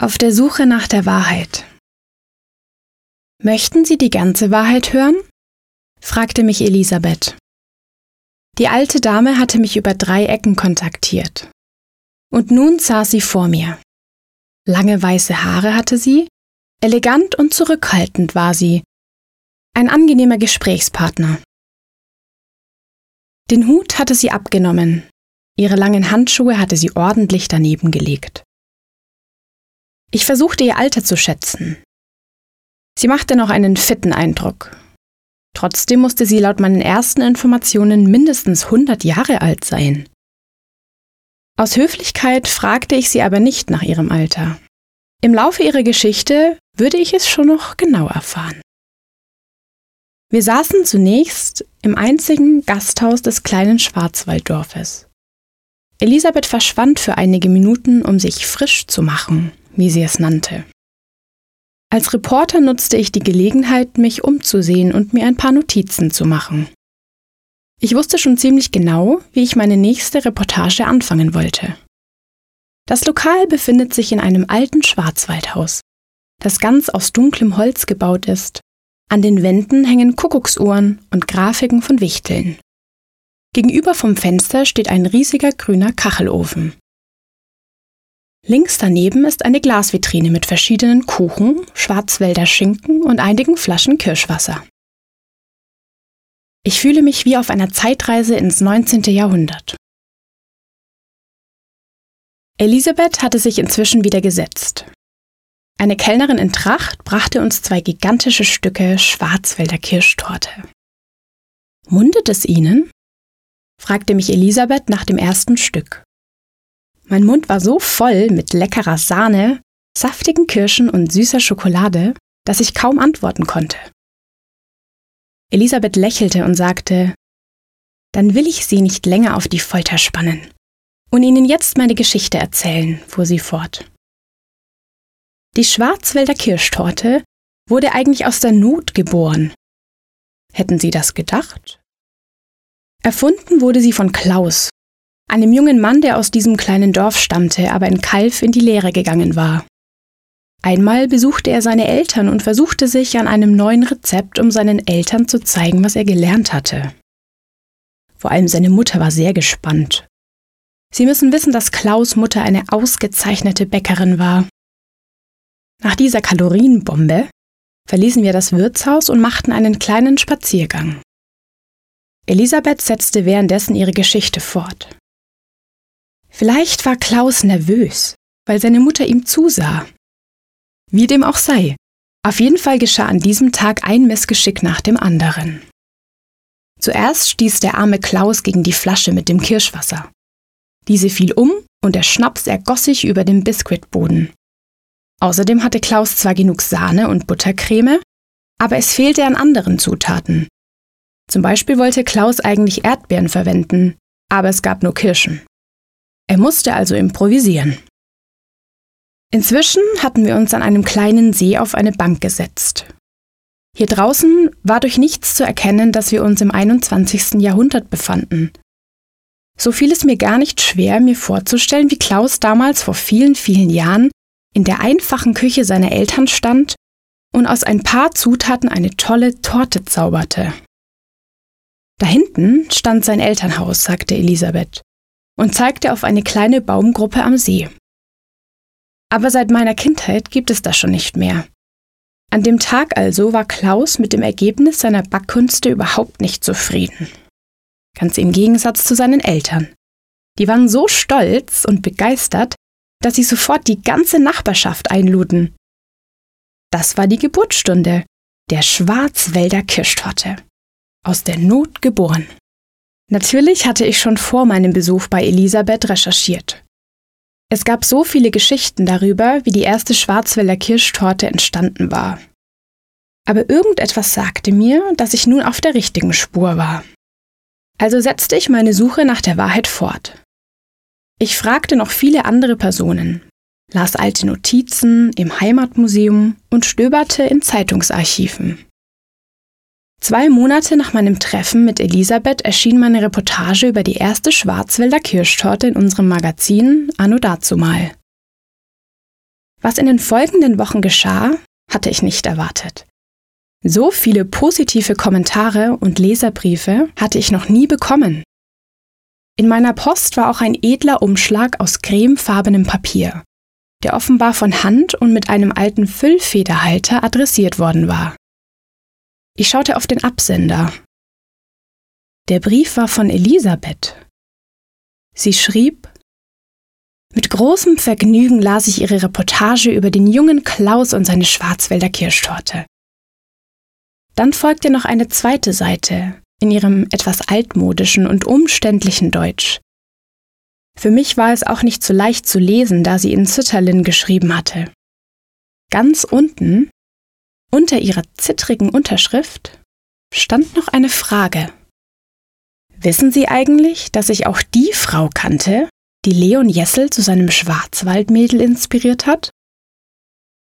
Auf der Suche nach der Wahrheit. Möchten Sie die ganze Wahrheit hören? Fragte mich Elisabeth. Die alte Dame hatte mich über 3 Ecken kontaktiert. Und nun saß sie vor mir. Lange weiße Haare hatte sie, elegant und zurückhaltend war sie. Ein angenehmer Gesprächspartner. Den Hut hatte sie abgenommen, ihre langen Handschuhe hatte sie ordentlich daneben gelegt. Ich versuchte ihr Alter zu schätzen. Sie machte noch einen fitten Eindruck. Trotzdem musste sie laut meinen ersten Informationen mindestens 100 Jahre alt sein. Aus Höflichkeit fragte ich sie aber nicht nach ihrem Alter. Im Laufe ihrer Geschichte würde ich es schon noch genau erfahren. Wir saßen zunächst im einzigen Gasthaus des kleinen Schwarzwalddorfes. Elisabeth verschwand für einige Minuten, um sich frisch zu machen, wie sie es nannte. Als Reporter nutzte ich die Gelegenheit, mich umzusehen und mir ein paar Notizen zu machen. Ich wusste schon ziemlich genau, wie ich meine nächste Reportage anfangen wollte. Das Lokal befindet sich in einem alten Schwarzwaldhaus, das ganz aus dunklem Holz gebaut ist. An den Wänden hängen Kuckucksuhren und Grafiken von Wichteln. Gegenüber vom Fenster steht ein riesiger grüner Kachelofen. Links daneben ist eine Glasvitrine mit verschiedenen Kuchen, Schwarzwälder Schinken und einigen Flaschen Kirschwasser. Ich fühle mich wie auf einer Zeitreise ins 19. Jahrhundert. Elisabeth hatte sich inzwischen wieder gesetzt. Eine Kellnerin in Tracht brachte uns 2 gigantische Stücke Schwarzwälder Kirschtorte. »Mundet es Ihnen?« fragte mich Elisabeth nach dem ersten Stück. Mein Mund war so voll mit leckerer Sahne, saftigen Kirschen und süßer Schokolade, dass ich kaum antworten konnte. Elisabeth lächelte und sagte, »Dann will ich Sie nicht länger auf die Folter spannen und Ihnen jetzt meine Geschichte erzählen«, fuhr sie fort. Die Schwarzwälder Kirschtorte wurde eigentlich aus der Not geboren. Hätten Sie das gedacht? Erfunden wurde sie von Klaus, einem jungen Mann, der aus diesem kleinen Dorf stammte, aber in Calw in die Lehre gegangen war. Einmal besuchte er seine Eltern und versuchte sich an einem neuen Rezept, um seinen Eltern zu zeigen, was er gelernt hatte. Vor allem seine Mutter war sehr gespannt. Sie müssen wissen, dass Klaus' Mutter eine ausgezeichnete Bäckerin war. Nach dieser Kalorienbombe verließen wir das Wirtshaus und machten einen kleinen Spaziergang. Elisabeth setzte währenddessen ihre Geschichte fort. Vielleicht war Klaus nervös, weil seine Mutter ihm zusah. Wie dem auch sei, auf jeden Fall geschah an diesem Tag ein Missgeschick nach dem anderen. Zuerst stieß der arme Klaus gegen die Flasche mit dem Kirschwasser. Diese fiel um und der Schnaps ergoss sich über den Biskuitboden. Außerdem hatte Klaus zwar genug Sahne und Buttercreme, aber es fehlte an anderen Zutaten. Zum Beispiel wollte Klaus eigentlich Erdbeeren verwenden, aber es gab nur Kirschen. Er musste also improvisieren. Inzwischen hatten wir uns an einem kleinen See auf eine Bank gesetzt. Hier draußen war durch nichts zu erkennen, dass wir uns im 21. Jahrhundert befanden. So fiel es mir gar nicht schwer, mir vorzustellen, wie Klaus damals vor vielen, vielen Jahren in der einfachen Küche seiner Eltern stand und aus ein paar Zutaten eine tolle Torte zauberte. Da hinten stand sein Elternhaus, sagte Elisabeth, und zeigte auf eine kleine Baumgruppe am See. Aber seit meiner Kindheit gibt es das schon nicht mehr. An dem Tag also war Klaus mit dem Ergebnis seiner Backkünste überhaupt nicht zufrieden. Ganz im Gegensatz zu seinen Eltern. Die waren so stolz und begeistert, dass sie sofort die ganze Nachbarschaft einluden. Das war die Geburtsstunde der Schwarzwälder Kirschtorte. Aus der Not geboren. Natürlich hatte ich schon vor meinem Besuch bei Elisabeth recherchiert. Es gab so viele Geschichten darüber, wie die erste Schwarzwälder Kirschtorte entstanden war. Aber irgendetwas sagte mir, dass ich nun auf der richtigen Spur war. Also setzte ich meine Suche nach der Wahrheit fort. Ich fragte noch viele andere Personen, las alte Notizen im Heimatmuseum und stöberte in Zeitungsarchiven. 2 Monate nach meinem Treffen mit Elisabeth erschien meine Reportage über die erste Schwarzwälder Kirschtorte in unserem Magazin Anno dazumal. Was in den folgenden Wochen geschah, hatte ich nicht erwartet. So viele positive Kommentare und Leserbriefe hatte ich noch nie bekommen. In meiner Post war auch ein edler Umschlag aus cremefarbenem Papier, der offenbar von Hand und mit einem alten Füllfederhalter adressiert worden war. Ich schaute auf den Absender. Der Brief war von Elisabeth. Sie schrieb: Mit großem Vergnügen las ich Ihre Reportage über den jungen Klaus und seine Schwarzwälder Kirschtorte. Dann folgte noch eine zweite Seite in ihrem etwas altmodischen und umständlichen Deutsch. Für mich war es auch nicht so leicht zu lesen, da sie in Sütterlin geschrieben hatte. Ganz unten, unter ihrer zittrigen Unterschrift, stand noch eine Frage. Wissen Sie eigentlich, dass ich auch die Frau kannte, die Leon Jessel zu seinem Schwarzwaldmädel inspiriert hat?